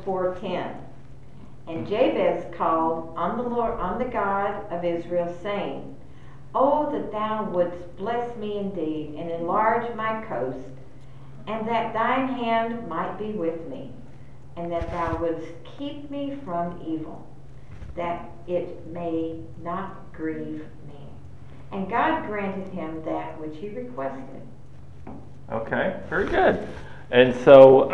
4:10. And Jabez called on the Lord, on the God of Israel, saying, Oh, that thou wouldst bless me indeed, and enlarge my coast, and that thine hand might be with me, and that thou wouldst keep me from evil, that it may not grieve me. And God granted him that which he requested. Okay, very good. And so,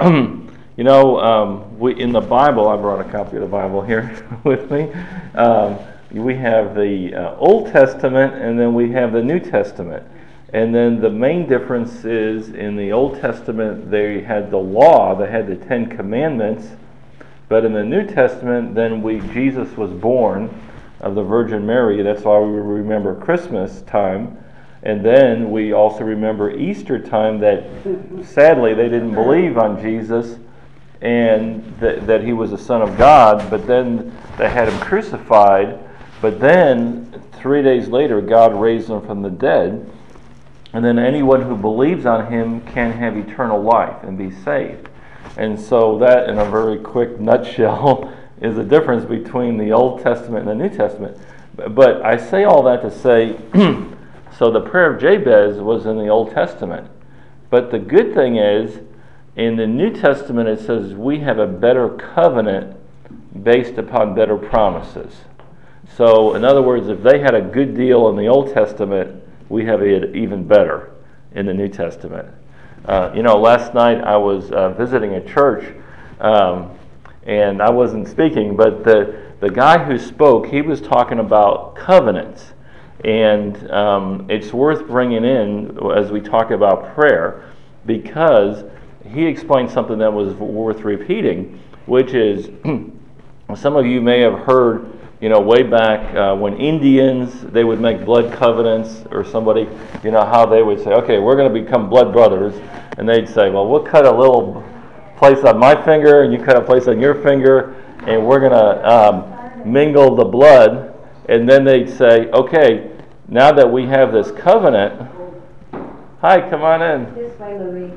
we in the Bible, I brought a copy of the Bible here with me. We have the Old Testament, and then we have the New Testament. And then the main difference is in the Old Testament, they had the law, they had the Ten Commandments. But in the New Testament, then Jesus was born of the Virgin Mary. That's why we remember Christmas time. And then we also remember Easter time, that sadly they didn't believe on Jesus and that he was the Son of God, but then they had him crucified. But then 3 days later, God raised him from the dead. And then anyone who believes on him can have eternal life and be saved. And so that, in a very quick nutshell, is the difference between the Old Testament and the New Testament. But I say all that to say, so the prayer of Jabez was in the Old Testament. But the good thing is, in the New Testament it says we have a better covenant based upon better promises. So, in other words, if they had a good deal in the Old Testament, we have it even better in the New Testament. Last night I was visiting a church, and I wasn't speaking, but the guy who spoke, he was talking about covenants. And it's worth bringing in as we talk about prayer, because he explained something that was worth repeating, which is, some of you may have heard, way back when Indians, they would make blood covenants, or somebody, how they would say, okay, we're going to become blood brothers, and they'd say, well, we'll cut a little place on my finger, and you cut a place on your finger, and we're going to mingle the blood, and then they'd say, okay, now that we have this covenant, hi, come on in. This way, Louise.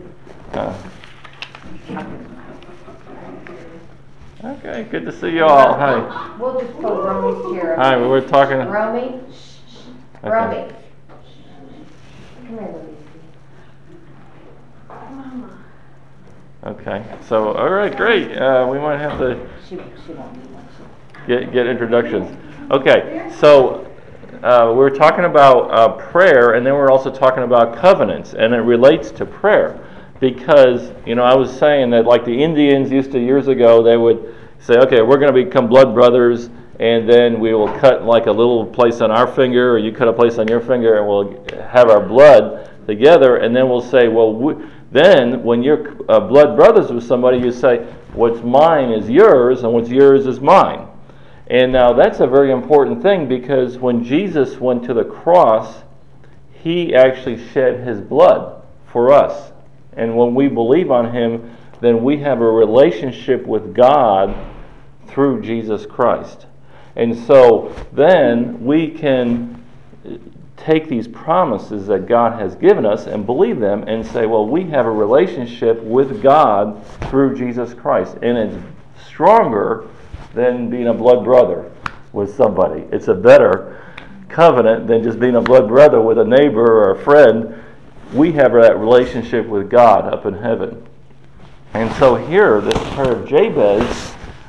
Okay, good to see you all. Hi. We'll just pull Romy's chair up. Hi, we're talking. Romy? Okay. Romy. Come here, Louise. Mama. Okay, so, all right, great. We might have to She won't need one. get introductions. Okay, so we're talking about prayer, and then we're also talking about covenants, and it relates to prayer. Because, I was saying that like the Indians used to years ago, they would say, okay, we're going to become blood brothers, and then we will cut like a little place on our finger, or you cut a place on your finger, and we'll have our blood together, and then we'll say, well, then when you're blood brothers with somebody, you say, what's mine is yours, and what's yours is mine. And now that's a very important thing, because when Jesus went to the cross, he actually shed his blood for us. And when we believe on him, then we have a relationship with God through Jesus Christ. And so then we can take these promises that God has given us and believe them and say, well, we have a relationship with God through Jesus Christ. And it's stronger than being a blood brother with somebody. It's a better covenant than just being a blood brother with a neighbor or a friend. We have that relationship with God up in heaven. And so here, this prayer of Jabez,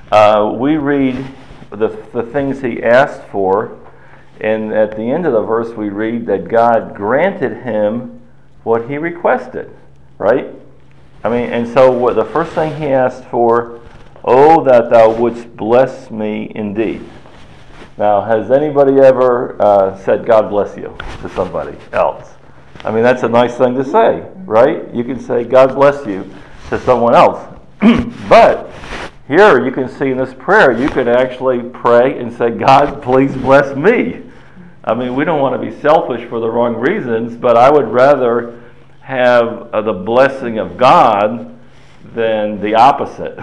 we read the things he asked for, and at the end of the verse we read that God granted him what he requested, right? And so the first thing he asked for, oh, that thou wouldst bless me indeed. Now, has anybody ever said God bless you to somebody else? That's a nice thing to say, right? You can say God bless you to someone else. But here you can see in this prayer, you can actually pray and say, God, please bless me. We don't want to be selfish for the wrong reasons, but I would rather have the blessing of God than the opposite.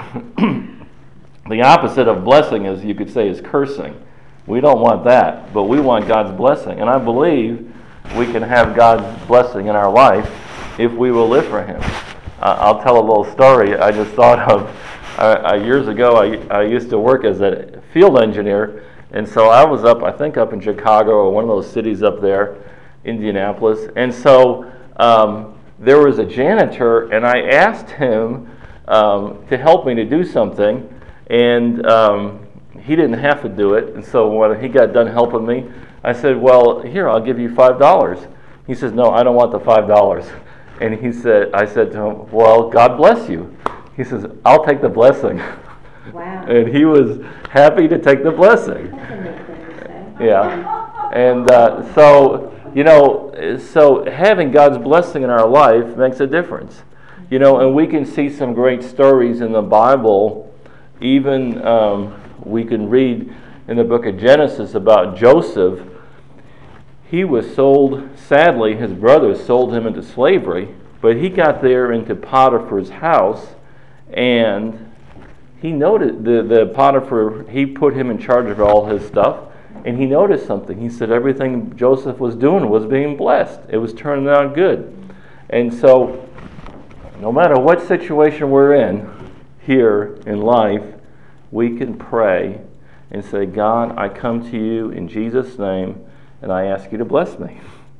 The opposite of blessing, as you could say, is cursing. We don't want that, but we want God's blessing. And I believe we can have God's blessing in our life if we will live for him. I'll tell a little story I just thought of. Years ago, I used to work as a field engineer, and so I was up, I think up in Chicago or one of those cities up there, Indianapolis, and so there was a janitor, and I asked him to help me to do something, and he didn't have to do it, and so when he got done helping me, I said, well, here, I'll give you $5. He says, no, I don't want the $5. And I said to him, well, God bless you. He says, I'll take the blessing. Wow. And he was happy to take the blessing. That's a neat thing to say. Yeah. And so having God's blessing in our life makes a difference. And we can see some great stories in the Bible. Even we can read in the book of Genesis about Joseph. He was sold, sadly, his brothers sold him into slavery, but he got there into Potiphar's house, and he noted, the Potiphar, he put him in charge of all his stuff, and he noticed something. He said everything Joseph was doing was being blessed. It was turning out good. And so, no matter what situation we're in here in life, we can pray and say, God, I come to you in Jesus' name, and I ask you to bless me.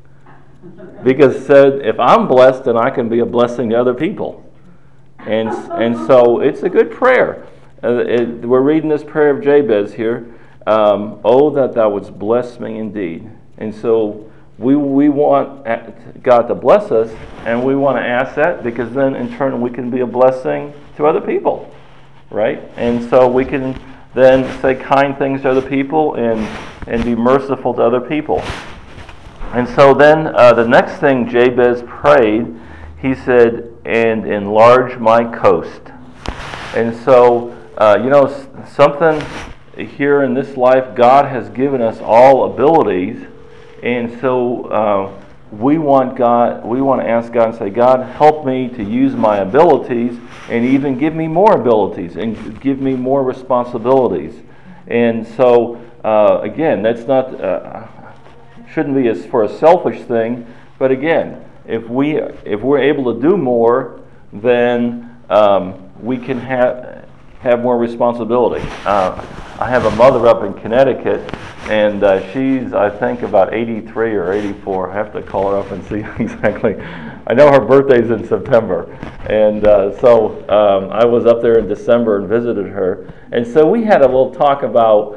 Because it said, if I'm blessed, then I can be a blessing to other people. And so it's a good prayer. We're reading this prayer of Jabez here. Oh, that thou wouldst bless me indeed. And so we want God to bless us, and we want to ask that, because then in turn we can be a blessing to other people, right? And so we can then say kind things to other people and be merciful to other people. And so then the next thing Jabez prayed, he said, and enlarge my coast. And so, something here in this life, God has given us all abilities, and so we want to ask God and say, God, help me to use my abilities, and even give me more abilities, and give me more responsibilities. And so, again, that's not shouldn't be for a selfish thing, but again, if we're able to do more, then we can have more responsibility. I have a mother up in Connecticut, and she's, I think, about 83 or 84. I have to call her up and see exactly. I know her birthday's in September, and so I was up there in December and visited her, and so we had a little talk about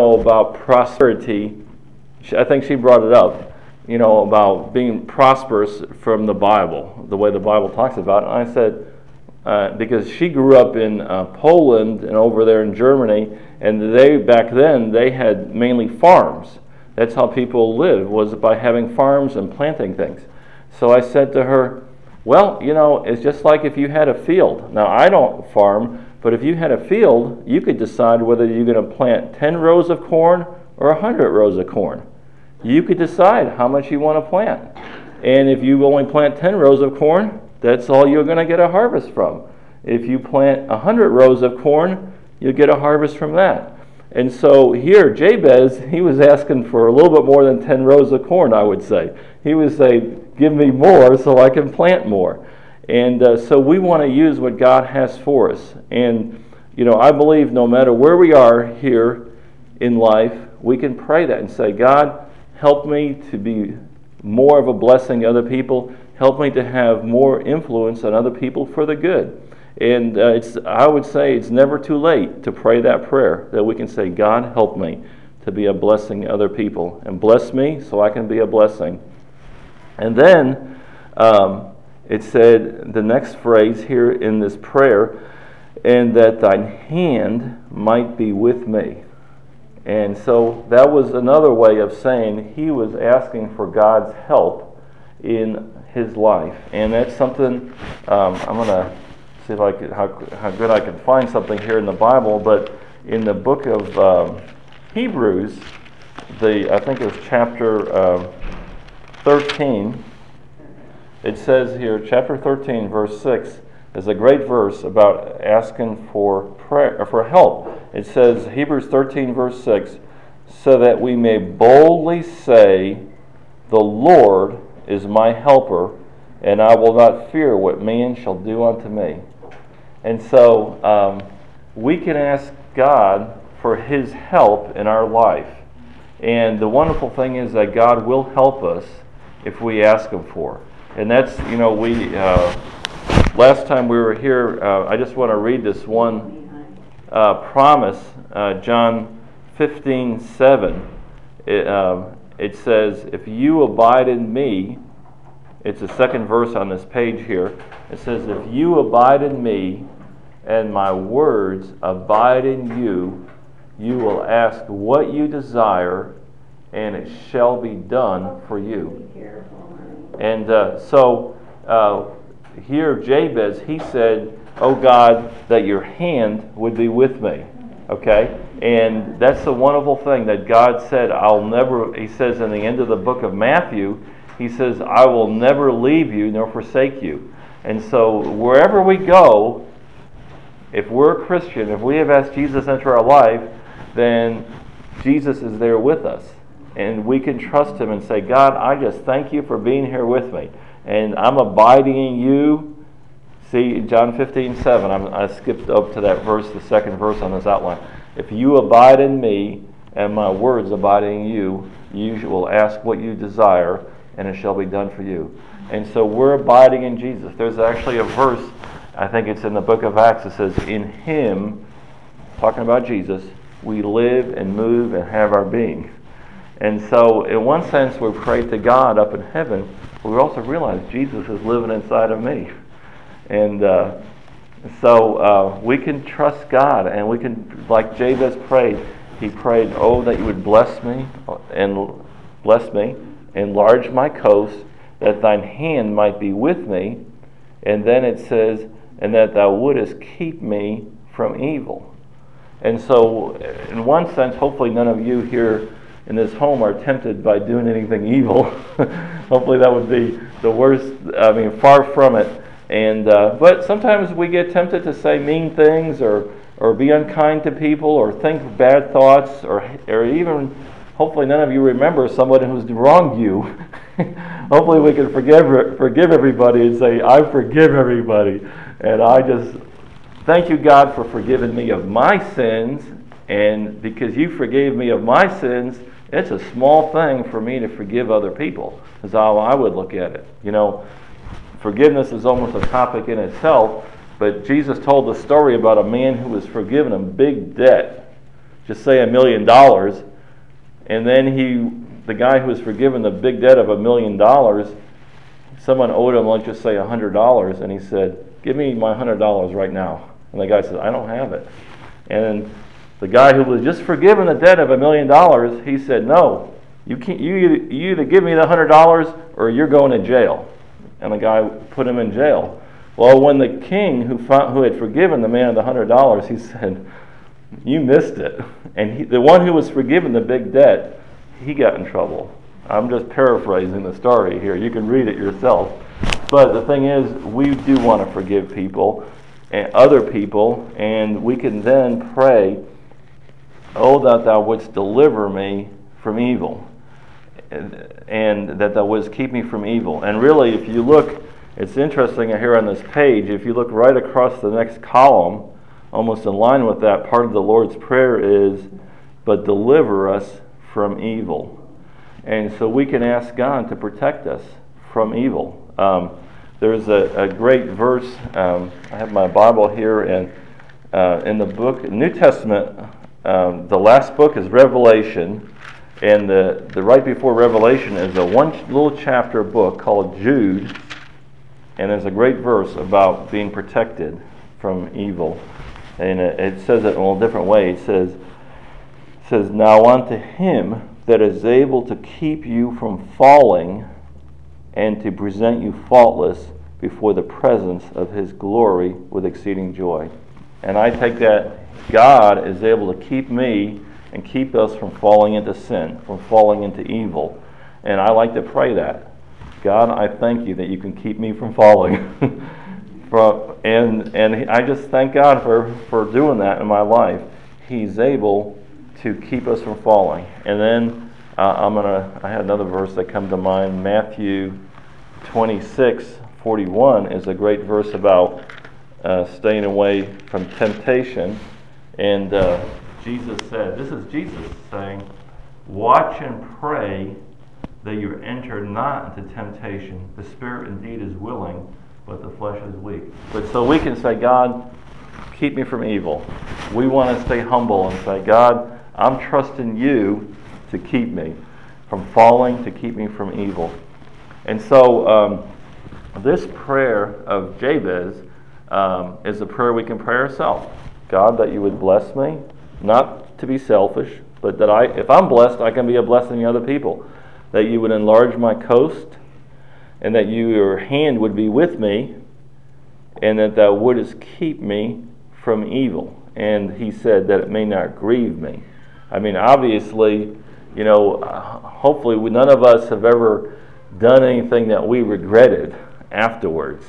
prosperity. I think she brought it up, about being prosperous from the Bible, the way the Bible talks about it. And I said, because she grew up in Poland and over there in Germany, and back then they had mainly farms. That's how people lived, was by having farms and planting things. So I said to her, well, it's just like if you had a field. Now, I don't farm, but if you had a field, you could decide whether you're going to plant 10 rows of corn or 100 rows of corn. You could decide how much you want to plant. And if you only plant 10 rows of corn, that's all you're going to get a harvest from. If you plant 100 rows of corn, you'll get a harvest from that. And so here, Jabez, he was asking for a little bit more than 10 rows of corn, I would say. He was saying, give me more so I can plant more. And so we want to use what God has for us. And, I believe no matter where we are here in life, we can pray that and say, God, help me to be more of a blessing to other people. Help me to have more influence on other people for the good. And I would say it's never too late to pray that prayer, that we can say, God, help me to be a blessing to other people. And bless me so I can be a blessing. And then it said, the next phrase here in this prayer, and that thine hand might be with me. And so that was another way of saying he was asking for God's help in his life. And that's something, I'm going to see if I could, how good I can find something here in the Bible, but in the book of Hebrews, I think it was chapter 13, it says here, chapter 13, verse 6, is a great verse about asking for prayer, for help. It says, Hebrews 13, verse 6, so that we may boldly say, the Lord is my helper, and I will not fear what man shall do unto me. And so we can ask God for His help in our life. And the wonderful thing is that God will help us if we ask Him for. And that's, last time we were here, I just want to read this one promise, John 15:7. It says, if you abide in me, it's the second verse on this page here. It says, if you abide in me and my words abide in you, you will ask what you desire and it shall be done for you. And here Jabez, he said, oh God, that your hand would be with me. Okay? And that's the wonderful thing that God said, he says in the end of the book of Matthew, he says, I will never leave you nor forsake you. And so wherever we go, if we're a Christian, if we have asked Jesus into our life, then Jesus is there with us. And we can trust Him and say, God, I just thank you for being here with me. And I'm abiding in you. See, John 15:7, I skipped up to that verse, the second verse on this outline. If you abide in me and my words abide in you, you will ask what you desire and it shall be done for you. And so we're abiding in Jesus. There's actually a verse, I think it's in the book of Acts, that says, in Him, talking about Jesus, we live and move and have our being. And so in one sense we pray to God up in heaven, but we also realize Jesus is living inside of me. And so we can trust God, and we can, like Jabez prayed, he prayed, oh, that you would bless me, enlarge my coast, that thine hand might be with me. And then it says, and that thou wouldest keep me from evil. And so, in one sense, hopefully none of you here in this home are tempted by doing anything evil. Hopefully that would be the worst, far from it. And but sometimes we get tempted to say mean things or be unkind to people or think bad thoughts or even, hopefully none of you remember someone who's wronged you. Hopefully we can forgive everybody and say, I forgive everybody. And I just thank you, God, for forgiving me of my sins. And because you forgave me of my sins, it's a small thing for me to forgive other people, is how I would look at it. Forgiveness is almost a topic in itself, but Jesus told the story about a man who was forgiven a big debt, just say $1 million, and then the guy who was forgiven the big debt of $1 million, someone owed him, let's just say $100, and he said, give me my $100 right now. And the guy said, I don't have it. And the guy who was just forgiven the debt of $1 million, he said, no, you either give me the $100 or you're going to jail. And the guy put him in jail. Well, when the king who had forgiven the man of the $100, he said, you missed it. And the one who was forgiven the big debt, he got in trouble. I'm just paraphrasing the story here. You can read it yourself. But the thing is, we do want to forgive people and other people, and we can then pray, oh, that thou wouldst deliver me from evil, and that thou wouldst keep me from evil. And really, if you look, it's interesting here on this page, if you look right across the next column, almost in line with that, part of the Lord's Prayer is, but deliver us from evil. And so we can ask God to protect us from evil. There's a great verse, I have my Bible here, and in the book, New Testament, the last book is Revelation, and the right before Revelation is a one little chapter book called Jude, and there's a great verse about being protected from evil. And it says it in a different way. It says, now unto him that is able to keep you from falling and to present you faultless before the presence of his glory with exceeding joy. And I take that God is able to keep me and keep us from falling into sin, from falling into evil. And I like to pray that. God, I thank you that you can keep me from falling. And I just thank God for doing that in my life. He's able to keep us from falling. And then I had another verse that come to mind. Matthew 26:41 is a great verse about staying away from temptation. And Jesus said, this is Jesus saying, watch and pray that you enter not into temptation. The spirit indeed is willing, but the flesh is weak. But so we can say, God, keep me from evil. We want to stay humble and say, God, I'm trusting you to keep me from falling, to keep me from evil. And so this prayer of Jabez is a prayer we can pray ourselves. God, that you would bless me, not to be selfish, but that if I'm blessed, I can be a blessing to other people. That you would enlarge my coast, and that your hand would be with me, and that thou wouldest keep me from evil. And he said that it may not grieve me. I mean, obviously, hopefully none of us have ever done anything that we regretted afterwards.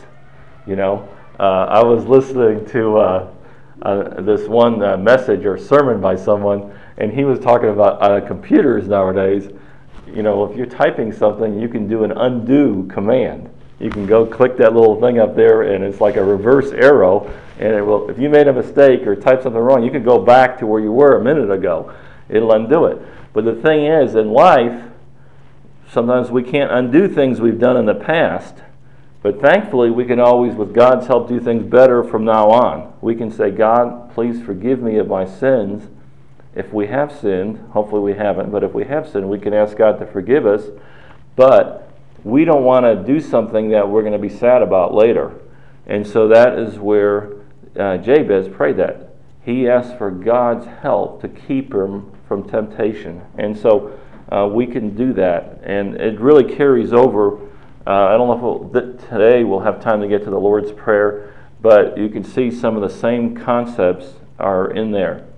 I was listening to this one message or sermon by someone, and he was talking about computers nowadays. If you're typing something, you can do an undo command. You can go click that little thing up there, and it's like a reverse arrow, and it will, if you made a mistake or typed something wrong, you can go back to where you were a minute ago. It'll undo it. But the thing is, in life, sometimes we can't undo things we've done in the past, but thankfully we can always, with God's help, do things better from now on. We can say, God, please forgive me of my sins. If we have sinned, hopefully we haven't, but if we have sinned, we can ask God to forgive us, but we don't want to do something that we're going to be sad about later. And so that is where Jabez prayed that. He asked for God's help to keep him from temptation. And so we can do that. And it really carries over. I don't know if today we'll have time to get to the Lord's Prayer, but you can see some of the same concepts are in there.